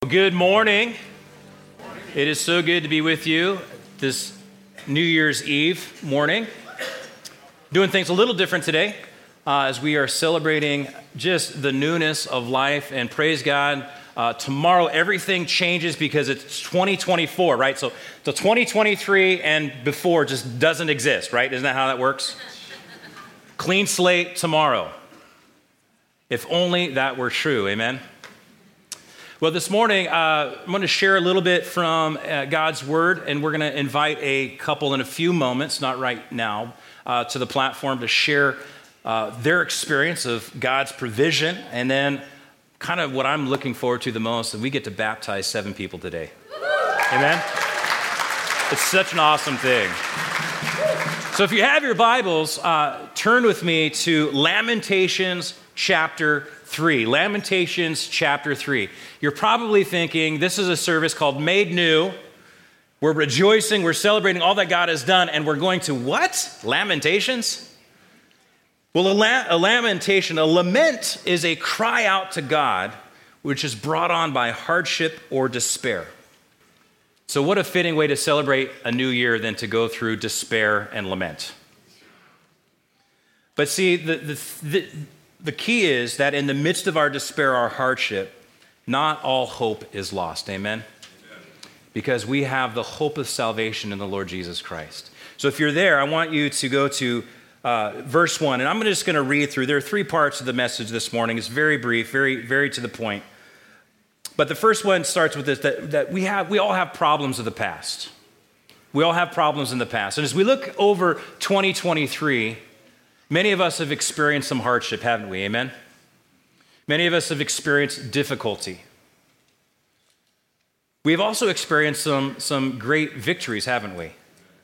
Good morning. It is so good to be with you this New Year's Eve morning. Doing things a little different today as we are celebrating just the newness of life, and praise God. Tomorrow everything changes because it's 2024, right? So 2023 and before just doesn't exist, right? Isn't that how that works? Clean slate tomorrow. If only that were true, amen? Well, this morning, I'm going to share a little bit from God's Word, and we're going to invite a couple in a few moments, not right now, to the platform to share their experience of God's provision, and then kind of what I'm looking forward to the most, and we get to baptize 7 people today. Amen? It's such an awesome thing. So if you have your Bibles, turn with me to Lamentations chapter 3. Lamentations chapter 3. You're probably thinking, this is a service called Made New. We're rejoicing, we're celebrating all that God has done, and we're going to what? Lamentations? Well, a lamentation, a lament is a cry out to God which is brought on by hardship or despair. So what a fitting way to celebrate a new year than to go through despair and lament. But see, the key is that in the midst of our despair, our hardship, not all hope is lost. Amen? Because we have the hope of salvation in the Lord Jesus Christ. So if you're there, I want you to go to verse 1, and I'm just going to read through. There are 3 parts of the message this morning. It's very brief, very, very to the point. But the first one starts with this, that we all have problems of the past. We all have problems in the past. And as we look over 2023, many of us have experienced some hardship, haven't we? Amen? Many of us have experienced difficulty. We've also experienced some great victories, haven't we?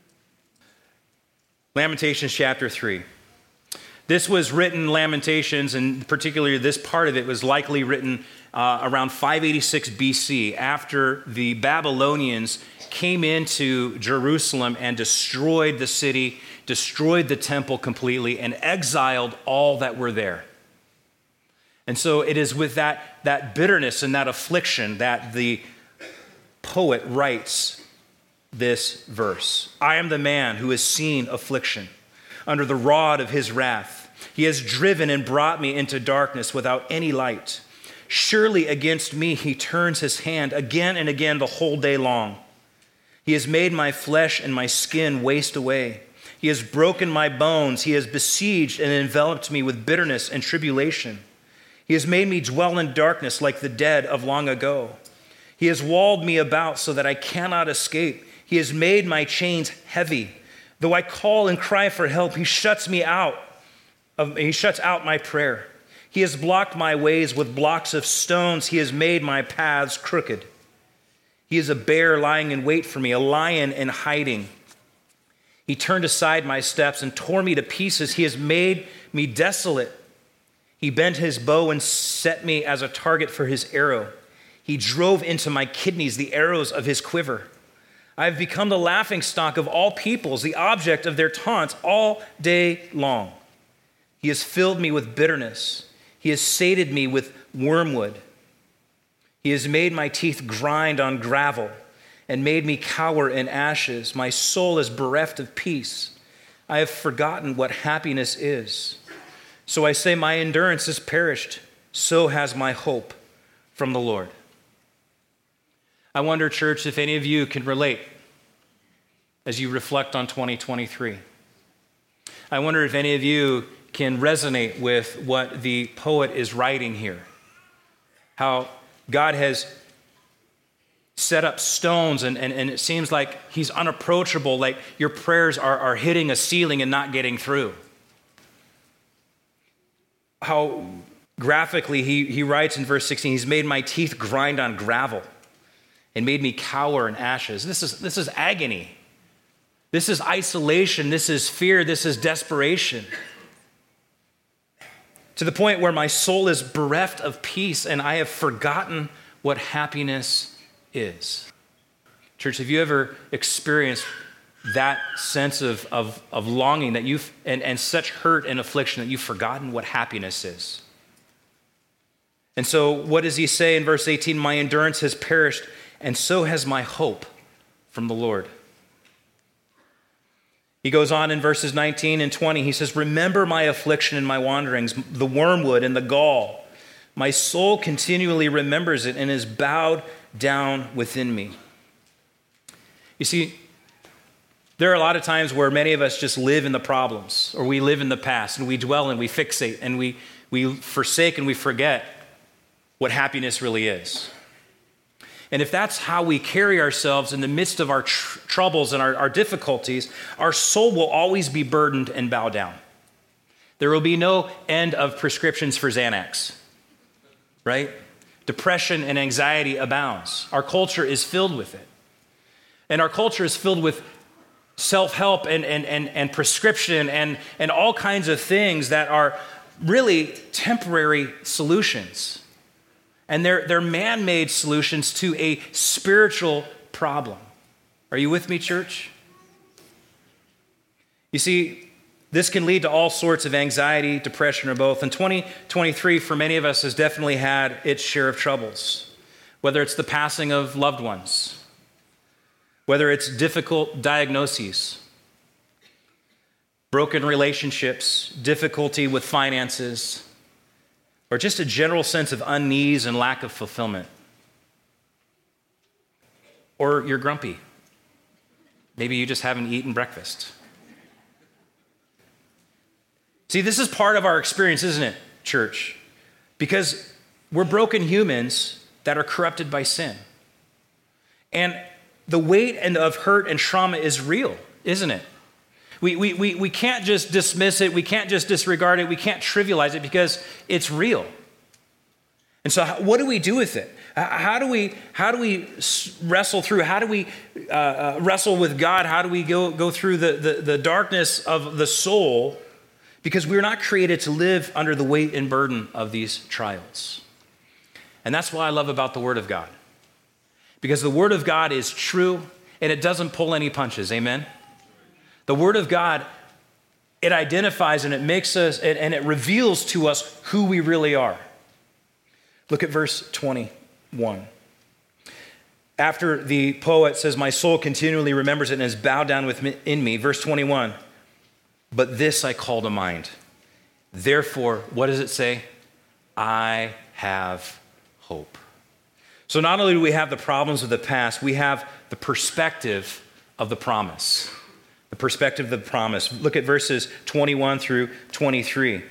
Lamentations chapter 3. This was written, Lamentations, and particularly this part of it was likely written around 586 BC after the Babylonians came into Jerusalem and destroyed the city, destroyed the temple completely, and exiled all that were there. And so it is with that bitterness and that affliction that the poet writes this verse. I am the man who has seen affliction under the rod of his wrath. He has driven and brought me into darkness without any light. Surely against me he turns his hand again and again the whole day long. He has made my flesh and my skin waste away. He has broken my bones. He has besieged and enveloped me with bitterness and tribulation. He has made me dwell in darkness like the dead of long ago. He has walled me about so that I cannot escape. He has made my chains heavy. Though I call and cry for help, he shuts out my prayer. He has blocked my ways with blocks of stones. He has made my paths crooked. He is a bear lying in wait for me, a lion in hiding. He turned aside my steps and tore me to pieces. He has made me desolate. He bent his bow and set me as a target for his arrow. He drove into my kidneys the arrows of his quiver. I have become the laughingstock of all peoples, the object of their taunts all day long. He has filled me with bitterness. He has sated me with wormwood. He has made my teeth grind on gravel and made me cower in ashes. My soul is bereft of peace. I have forgotten what happiness is. So I say, my endurance is perished. So has my hope from the Lord. I wonder, church, if any of you can relate as you reflect on 2023. I wonder if any of you can resonate with what the poet is writing here. How God has set up stones and it seems like he's unapproachable, like your prayers are hitting a ceiling and not getting through. How graphically he writes in verse 16, he's made my teeth grind on gravel and made me cower in ashes. This is agony. This is isolation. This is fear. This is desperation. To the point where my soul is bereft of peace and I have forgotten what happiness is. Church, have you ever experienced that sense of longing that and such hurt and affliction that you've forgotten what happiness is? And so what does he say in verse 18? My endurance has perished, and so has my hope from the Lord. He goes on in verses 19 and 20. He says, remember my affliction and my wanderings, the wormwood and the gall. My soul continually remembers it and is bowed down within me. You see, there are a lot of times where many of us just live in the problems, or we live in the past, and we dwell and we fixate, and we forsake and we forget what happiness really is. And if that's how we carry ourselves in the midst of our troubles and our difficulties, our soul will always be burdened and bow down. There will be no end of prescriptions for Xanax, right? Depression and anxiety abounds. Our culture is filled with it. And our culture is filled with self-help and prescription and all kinds of things that are really temporary solutions. And they're man-made solutions to a spiritual problem. Are you with me, church? You see, this can lead to all sorts of anxiety, depression, or both. And 2023, for many of us, has definitely had its share of troubles. Whether it's the passing of loved ones, whether it's difficult diagnoses, broken relationships, difficulty with finances, or just a general sense of unease and lack of fulfillment. Or you're grumpy. Maybe you just haven't eaten breakfast. See, this is part of our experience, isn't it, church? Because we're broken humans that are corrupted by sin. And the weight of hurt and trauma is real, isn't it? We can't just dismiss it. We can't just disregard it. We can't trivialize it because it's real. And so what do we do with it? How do we wrestle through? How do we wrestle with God? How do we go through the darkness of the soul? Because we're not created to live under the weight and burden of these trials. And that's what I love about the Word of God. Because the Word of God is true and it doesn't pull any punches. Amen? The Word of God, it identifies and it makes us, and it reveals to us who we really are. Look at verse 21. After the poet says, my soul continually remembers it and is bowed down within me. Verse 21, but this I call to mind. Therefore, what does it say? I have hope. So not only do we have the problems of the past, we have the perspective of the promise. The perspective of the promise. Look at verses 21 through 23.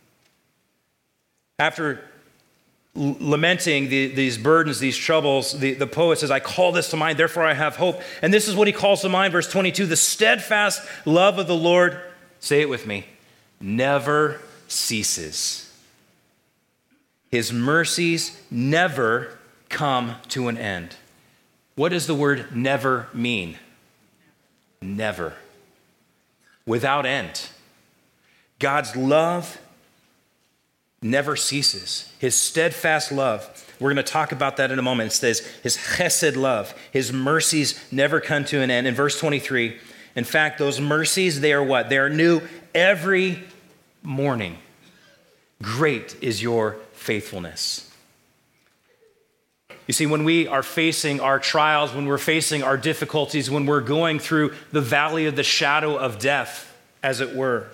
After lamenting these burdens, these troubles, the poet says, I call this to mind, therefore I have hope. And this is what he calls to mind, verse 22, the steadfast love of the Lord, say it with me, never ceases. His mercies never come to an end. What does the word never mean? Never. Without end. God's love never ceases. His steadfast love. We're going to talk about that in a moment. It says his chesed love. His mercies never come to an end. In verse 23, in fact, those mercies, they are what? They are new every morning. Great is your faithfulness. You see, when we are facing our trials, when we're facing our difficulties, when we're going through the valley of the shadow of death, as it were,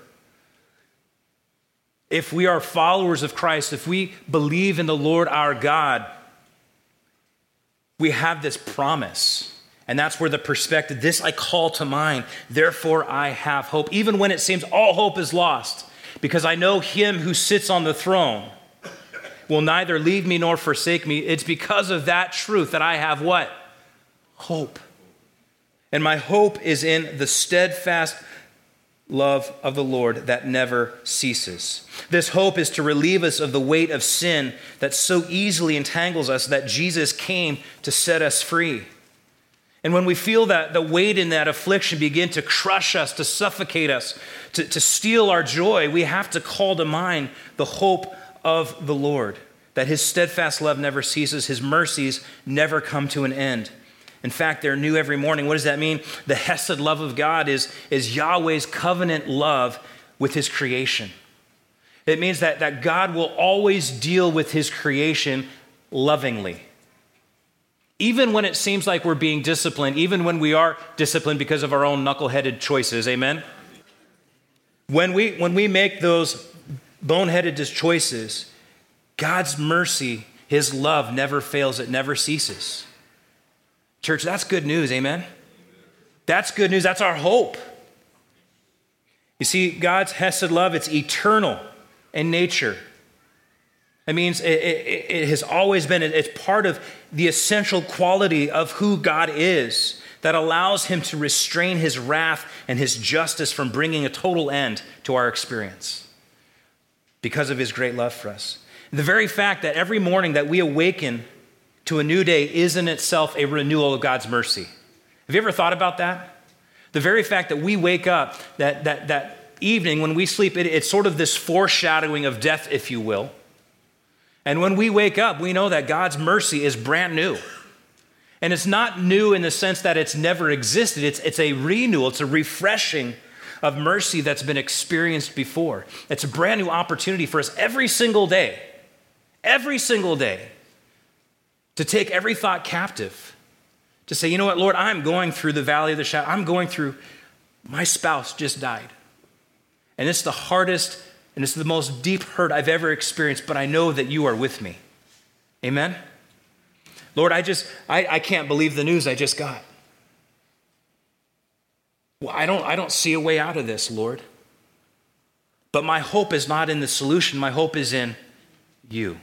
if we are followers of Christ, if we believe in the Lord our God, we have this promise. And that's where the perspective, this I call to mind, therefore I have hope. Even when it seems all hope is lost, because I know him who sits on the throne will neither leave me nor forsake me. It's because of that truth that I have what? Hope. And my hope is in the steadfast love of the Lord that never ceases. This hope is to relieve us of the weight of sin that so easily entangles us, that Jesus came to set us free. And when we feel that the weight in that affliction begin to crush us, to suffocate us, to steal our joy, we have to call to mind the hope of the Lord, that his steadfast love never ceases, his mercies never come to an end. In fact, they're new every morning. What does that mean? The Hesed love of God is Yahweh's covenant love with his creation. It means that God will always deal with his creation lovingly. Even when it seems like we're being disciplined, even when we are disciplined because of our own knuckleheaded choices, amen? When we make those boneheaded choices, God's mercy, his love never fails, it never ceases. Church, that's good news, amen? That's good news, that's our hope. You see, God's hesed love, it's eternal in nature. It means it has always been, it's part of the essential quality of who God is that allows him to restrain his wrath and his justice from bringing a total end to our experience because of his great love for us. The very fact that every morning that we awaken to a new day is in itself a renewal of God's mercy. Have you ever thought about that? The very fact that we wake up, that evening when we sleep, it's sort of this foreshadowing of death, if you will. And when we wake up, we know that God's mercy is brand new. And it's not new in the sense that it's never existed. It's a renewal, it's a refreshing of mercy that's been experienced before. It's a brand new opportunity for us every single day, to take every thought captive, to say, you know what, Lord, I'm going through the valley of the shadow. I'm going through, my spouse just died. And it's the hardest and it's the most deep hurt I've ever experienced, but I know that you are with me. Amen? Lord, I can't believe the news I just got. Well, I don't see a way out of this, Lord. But my hope is not in the solution. My hope is in you.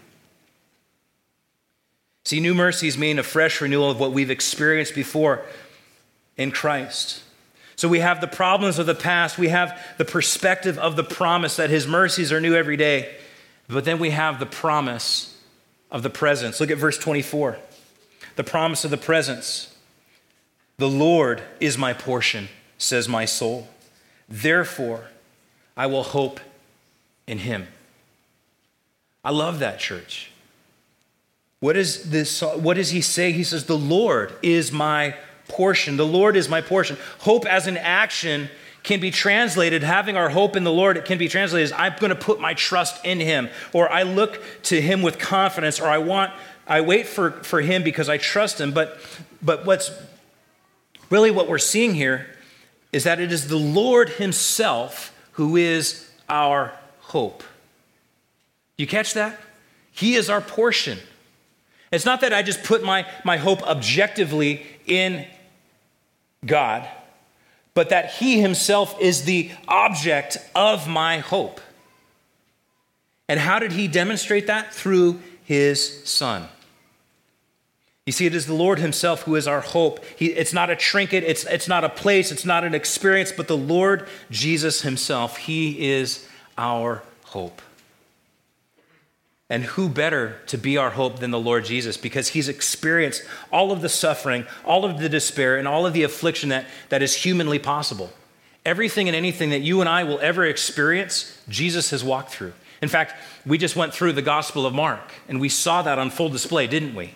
See, new mercies mean a fresh renewal of what we've experienced before in Christ. So we have the problems of the past. We have the perspective of the promise that his mercies are new every day. But then we have the promise of the presence. Look at verse 24. The promise of the presence. The Lord is my portion, says my soul. Therefore, I will hope in him. I love that, church. What does he say? He says, the Lord is my portion. The Lord is my portion. Hope as an action can be translated, having our hope in the Lord, it can be translated as I'm going to put my trust in him, or I look to him with confidence, or I wait for him because I trust him. But what's really what we're seeing here is that it is the Lord himself who is our hope. You catch that? He is our portion. It's not that I just put my hope objectively in God, but that he himself is the object of my hope. And how did he demonstrate that? Through his Son. You see, it is the Lord himself who is our hope. It's not a trinket, it's not a place, it's not an experience, but the Lord Jesus himself, he is our hope. And who better to be our hope than the Lord Jesus? Because he's experienced all of the suffering, all of the despair, and all of the affliction that is humanly possible. Everything and anything that you and I will ever experience, Jesus has walked through. In fact, we just went through the Gospel of Mark, and we saw that on full display, didn't we?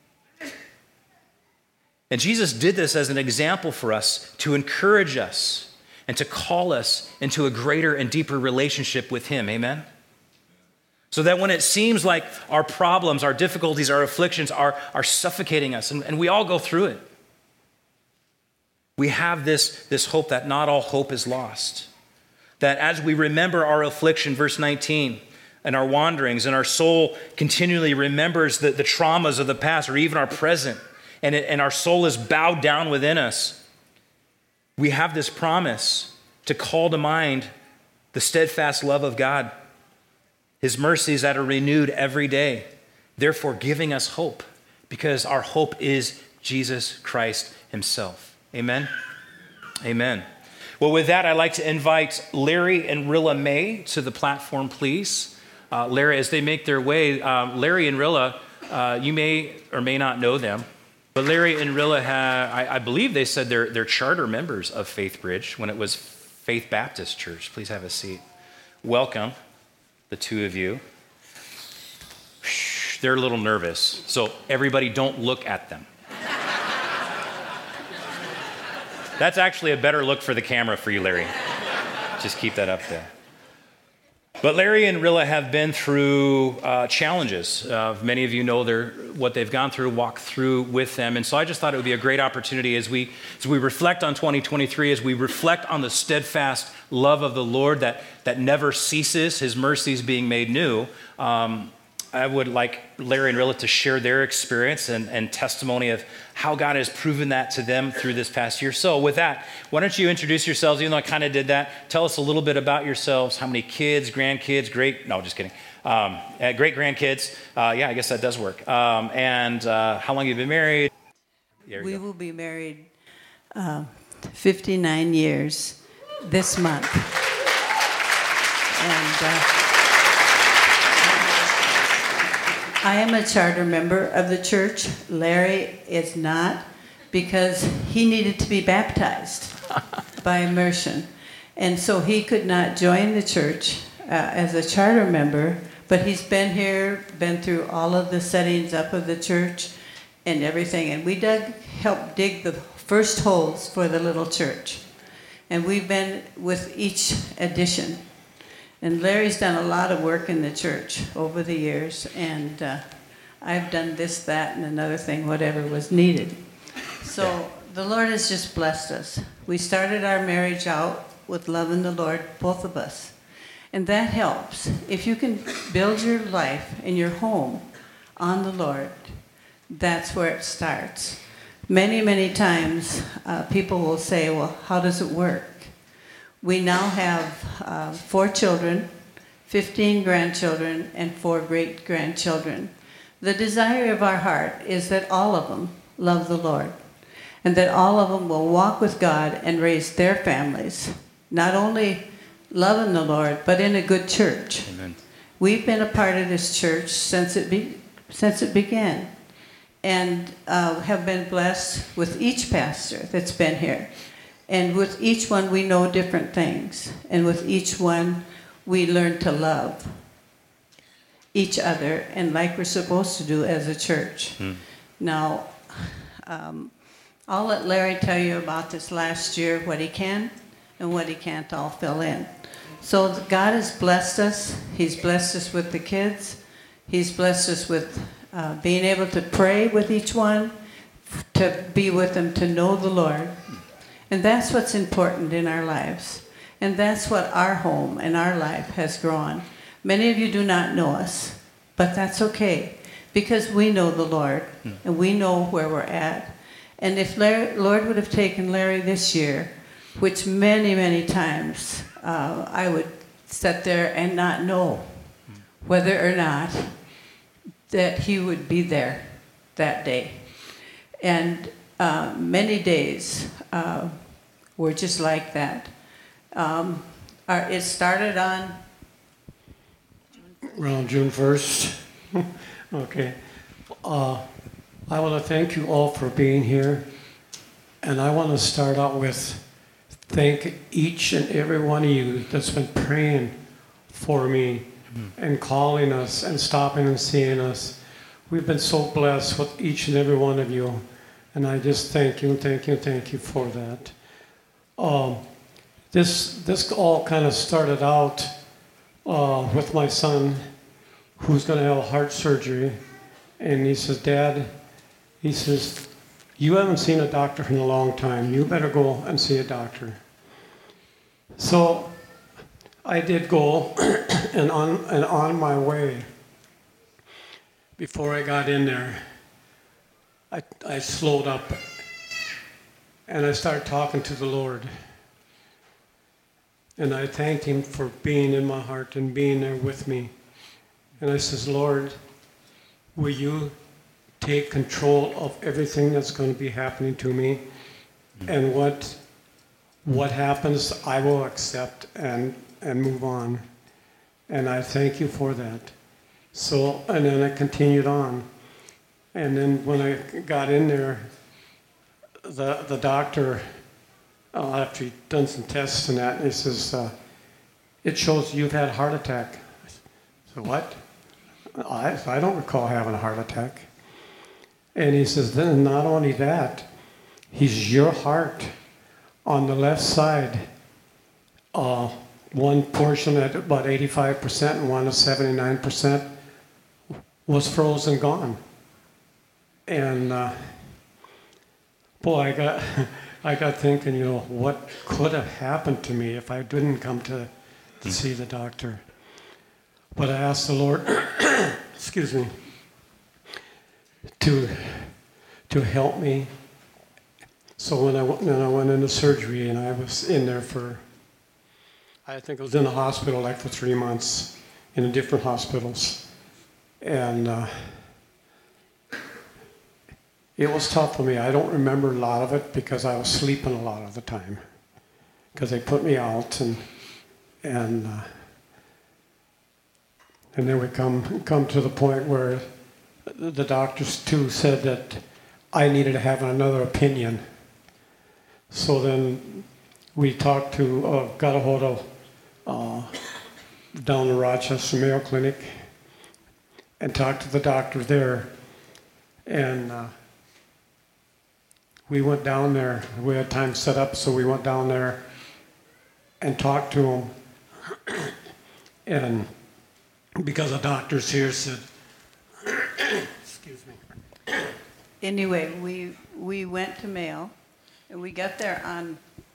And Jesus did this as an example for us to encourage us and to call us into a greater and deeper relationship with him. Amen? So that when it seems like our problems, our difficulties, our afflictions are suffocating us, and we all go through it, we have this hope that not all hope is lost. That as we remember our affliction, verse 19, and our wanderings, and our soul continually remembers the traumas of the past or even our present, and our soul is bowed down within us, we have this promise to call to mind the steadfast love of God, his mercies that are renewed every day, therefore giving us hope, because our hope is Jesus Christ himself. Amen? Amen. Well, with that, I'd like to invite Larry and Rilla May to the platform, please. Larry, as they make their way, Larry and Rilla, you may or may not know them, but Larry and Rilla I believe they said they're charter members of Faith Bridge when it was Faith Baptist Church. Please have a seat. Welcome. The two of you. They're a little nervous, so everybody don't look at them. That's actually a better look for the camera for you, Larry. Just keep that up there. But Larry and Rilla have been through challenges. Many of you know what they've gone through, walked through with them. And so I just thought it would be a great opportunity as we reflect on 2023, as we reflect on the steadfast love of the Lord that never ceases, his mercies being made new. I would like Larry and Rilla to share their experience and testimony of how God has proven that to them through this past year. So with that, why don't you introduce yourselves, even though I kind of did that. Tell us a little bit about yourselves, how many kids, grandkids, just kidding. Great-grandkids. Yeah, I guess that does work. And how long have you been married? We will be married 59 years this month. And I am a charter member of the church. Larry is not, because he needed to be baptized by immersion. And so he could not join the church as a charter member, but he's been here, been through all of the settings up of the church and everything. And we helped dig the first holes for the little church. And we've been with each addition. And Larry's done a lot of work in the church over the years, and I've done this, that, and another thing, whatever was needed. So the Lord has just blessed us. We started our marriage out with loving the Lord, both of us. And that helps. If you can build your life and your home on the Lord, that's where it starts. Many, many times people will say, well, how does it work? We now have 4 children, 15 grandchildren, and 4 great-grandchildren. The desire of our heart is that all of them love the Lord, and that all of them will walk with God and raise their families, not only loving the Lord, but in a good church. Amen. We've been a part of this church since it began, and have been blessed with each pastor that's been here. And with each one, we know different things. And with each one, we learn to love each other, and like we're supposed to do as a church. Now, I'll let Larry tell you about this last year, what he can and what he can't. I'll fill in. So God has blessed us. He's blessed us with the kids. He's blessed us with being able to pray with each one, to be with them, to know the Lord. And that's what's important in our lives. And that's what our home and our life has grown. Many of you do not know us, but that's okay, because we know the Lord, and we know where we're at. And if Lord would have taken Larry this year, which many, many times I would sit there and not know whether or not that he would be there that day. And many days were just like that. It started on around June 1st. Okay. I want to thank you all for being here. And I want to start out with thank each and every one of you that's been praying for me and calling us and stopping and seeing us. We've been so blessed with each and every one of you. And I just thank you, thank you, thank you for that. This all kind of started out with my son, who's going to have heart surgery. And he says, Dad, he says, you haven't seen a doctor in a long time. You better go and see a doctor. So I did go, and on my way, before I got in there, I slowed up, and I started talking to the Lord. And I thanked him for being in my heart and being there with me. And I says, Lord, will you take control of everything that's going to be happening to me? And what happens, I will accept and move on. And I thank you for that. So, and then I continued on. And then when I got in there, the doctor, after he'd done some tests and that, he says, it shows you've had a heart attack. So what? I don't recall having a heart attack. And he says, then not only that, your heart on the left side one portion at about 85% and one at 79% was frozen gone. And boy, I got thinking, you know, what could have happened to me if I didn't come to see the doctor. But I asked the Lord, excuse me, to help me. So when I went into surgery, and I was in there for, I think I was in the hospital like for 3 months in different hospitals. And it was tough for me. I don't remember a lot of it because I was sleeping a lot of the time. Because they put me out, and then we come to the point where the doctors too said that I needed to have another opinion. So then we talked to, got a hold of down in Rochester Mayo Clinic and talked to the doctor there. And we went down there. We had time set up, so we went down there and talked to him. And because the doctors here said, excuse me. Anyway, we went to Mayo, and we got there on,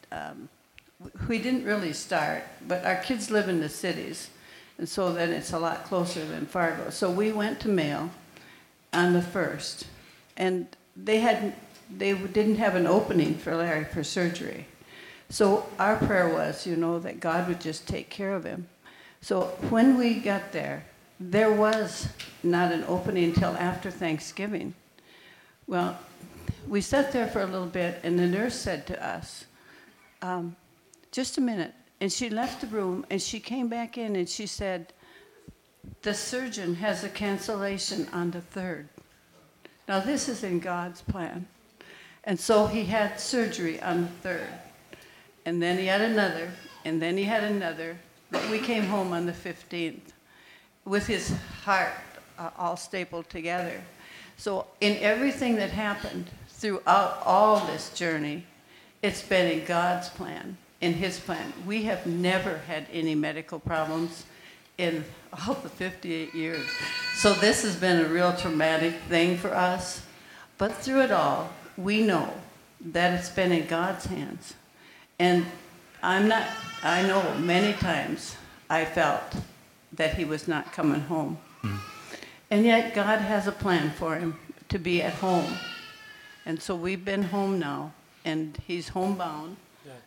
we didn't really start, but our kids live in the cities, and so then it's a lot closer than Fargo. So we went to Mayo on the 1st, and they didn't have an opening for Larry for surgery. So our prayer was, you know, that God would just take care of him. So when we got there, there was not an opening until after Thanksgiving. Well, we sat there for a little bit, and the nurse said to us, just a minute. And she left the room, and she came back in, and she said, the surgeon has a cancellation on the 3rd. Now, this is in God's plan. And so he had surgery on the 3rd. And then he had another, and then he had another. But we came home on the 15th with his heart all stapled together. So in everything that happened throughout all this journey, it's been in God's plan, in his plan. We have never had any medical problems in all the 58 years. So this has been a real traumatic thing for us. But through it all, we know that it's been in God's hands. And I know many times I felt that he was not coming home. And yet God has a plan for him to be at home. And so we've been home now, and he's homebound.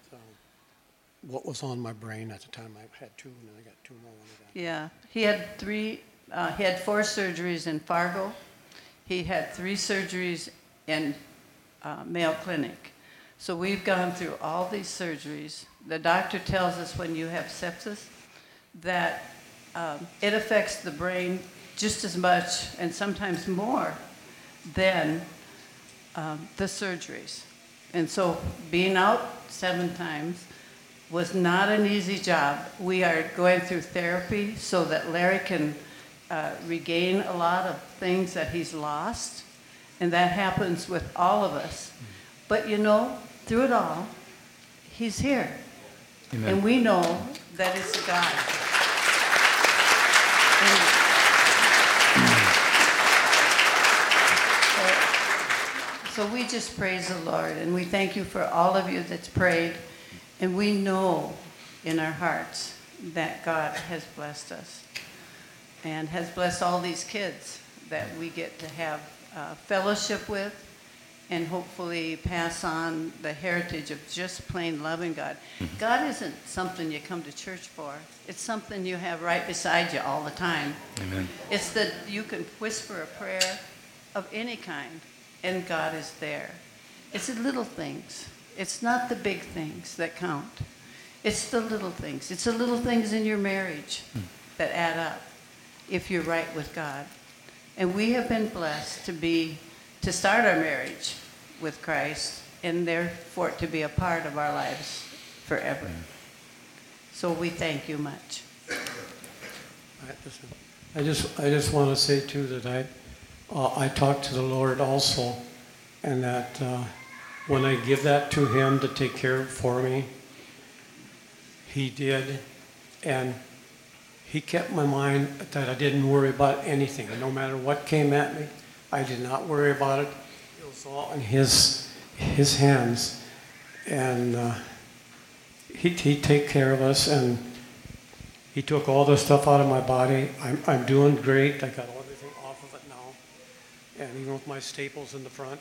What was on my brain at the time? I had 2, and then I got 2 more. Yeah, he had 4 surgeries in Fargo. He had 3 surgeries in Mayo Clinic. So we've gone through all these surgeries. The doctor tells us when you have sepsis that it affects the brain just as much and sometimes more than the surgeries. And so being out 7 times was not an easy job. We are going through therapy so that Larry can regain a lot of things that he's lost. And that happens with all of us. But you know, through it all, he's here. Amen. And we know that it's God. So we just praise the Lord, and we thank you for all of you that's prayed. And we know in our hearts that God has blessed us and has blessed all these kids that we get to have fellowship with, and hopefully pass on the heritage of just plain loving God. God isn't something you come to church for. It's something you have right beside you all the time. Amen. It's that you can whisper a prayer of any kind, and God is there. It's the little things. It's not the big things that count. It's the little things. It's the little things in your marriage that add up if you're right with God. And we have been blessed to start our marriage with Christ, and therefore to be a part of our lives forever. So we thank you much. I just want to say too that I talked to the Lord also, and that when I give that to him to take care of for me, he did, And he kept my mind that I didn't worry about anything. No matter what came at me, I did not worry about it. It was all in his hands. And he'd take care of us, and he took all the stuff out of my body. I'm doing great. I got everything off of it now, and even with my staples in the front.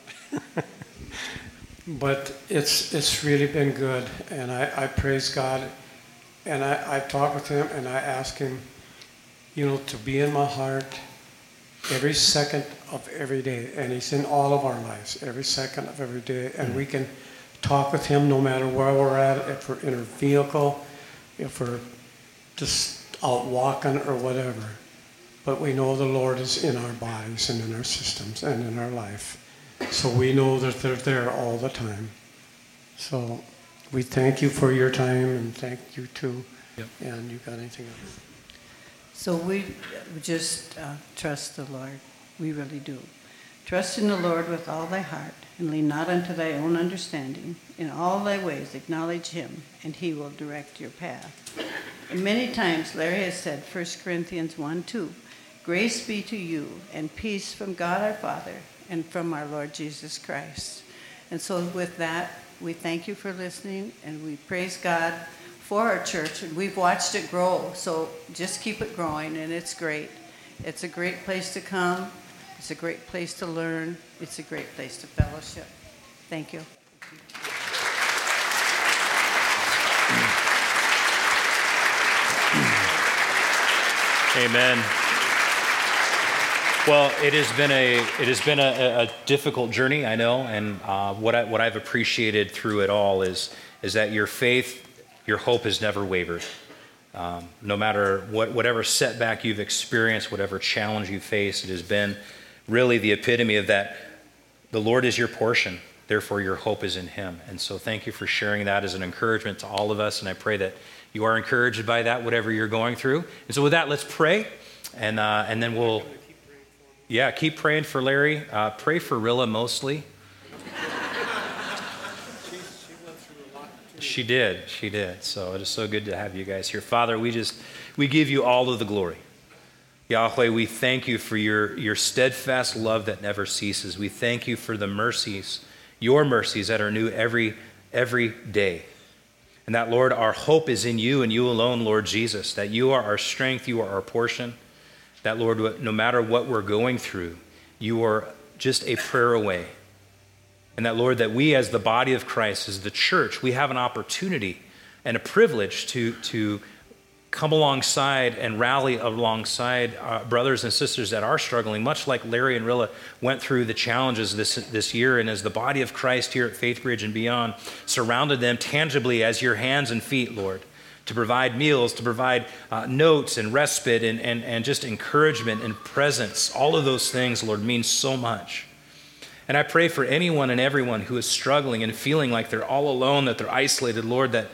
But it's really been good, and I praise God. And I talk with him, and I ask him, to be in my heart every second of every day. And he's in all of our lives, every second of every day. And we can talk with him no matter where we're at, if we're in a vehicle, if we're just out walking or whatever. But we know the Lord is in our bodies and in our systems and in our life. So we know that they're there all the time. So we thank you for your time, and thank you too. Yep. And you got anything else? So we just trust the Lord. We really do. Trust in the Lord with all thy heart, and lean not unto thy own understanding. In all thy ways acknowledge him, and he will direct your path. And many times Larry has said, 1 Corinthians 1:2, grace be to you, and peace from God our Father, and from our Lord Jesus Christ. And so with that, we thank you for listening, and we praise God for our church. And we've watched it grow, so just keep it growing, and it's great. It's a great place to come. It's a great place to learn. It's a great place to fellowship. Thank you. Amen. Well, it has been a difficult journey, I know, and what I've appreciated through it all is that your faith, your hope has never wavered. No matter whatever setback you've experienced, whatever challenge you face, it has been really the epitome of that. The Lord is your portion, therefore your hope is in him. And so thank you for sharing that as an encouragement to all of us, and I pray that you are encouraged by that, whatever you're going through. And so with that, let's pray, and then we'll... Yeah, keep praying for Larry. Pray for Rilla mostly. She did. So it is so good to have you guys here. Father, we give you all of the glory. Yahweh, we thank you for your steadfast love that never ceases. We thank you for the mercies, your mercies that are new every day. And that, Lord, our hope is in you and you alone, Lord Jesus, that you are our strength, you are our portion. That, Lord, no matter what we're going through, you are just a prayer away. And that, Lord, that we as the body of Christ, as the church, we have an opportunity and a privilege to come alongside and rally alongside brothers and sisters that are struggling, much like Larry and Rilla went through the challenges this year. And as the body of Christ here at Faith Bridge and beyond, surrounded them tangibly as your hands and feet, Lord, to provide meals, to provide notes and respite and just encouragement and presence. All of those things, Lord, mean so much. And I pray for anyone and everyone who is struggling and feeling like they're all alone, that they're isolated, Lord, that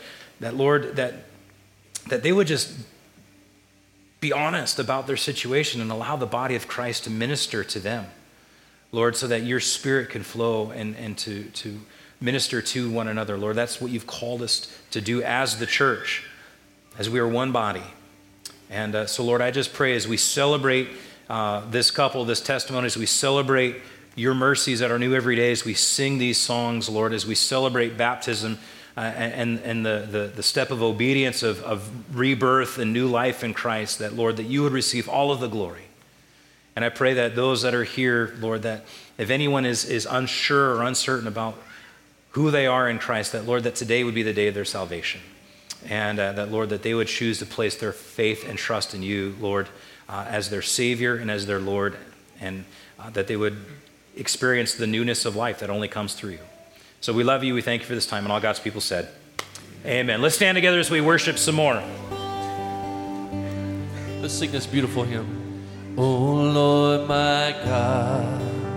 they would just be honest about their situation and allow the body of Christ to minister to them, Lord, so that your spirit can flow and to minister to one another, Lord. That's what you've called us to do as the church, as we are one body. And so, Lord, I just pray as we celebrate this couple, this testimony, as we celebrate your mercies that are new every day, as we sing these songs, Lord, as we celebrate baptism and the step of obedience of rebirth and new life in Christ, that, Lord, that you would receive all of the glory. And I pray that those that are here, Lord, that if anyone is unsure or uncertain about who they are in Christ, that, Lord, that today would be the day of their salvation. And that, Lord, that they would choose to place their faith and trust in you, Lord, as their Savior and as their Lord, and that they would experience the newness of life that only comes through you. So we love you. We thank you for this time. And all God's people said, amen. Let's stand together as we worship some more. Let's sing this beautiful hymn. Oh, Lord, my God,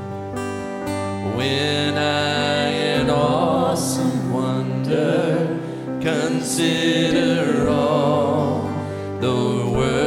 when I in awesome wonder consider all the world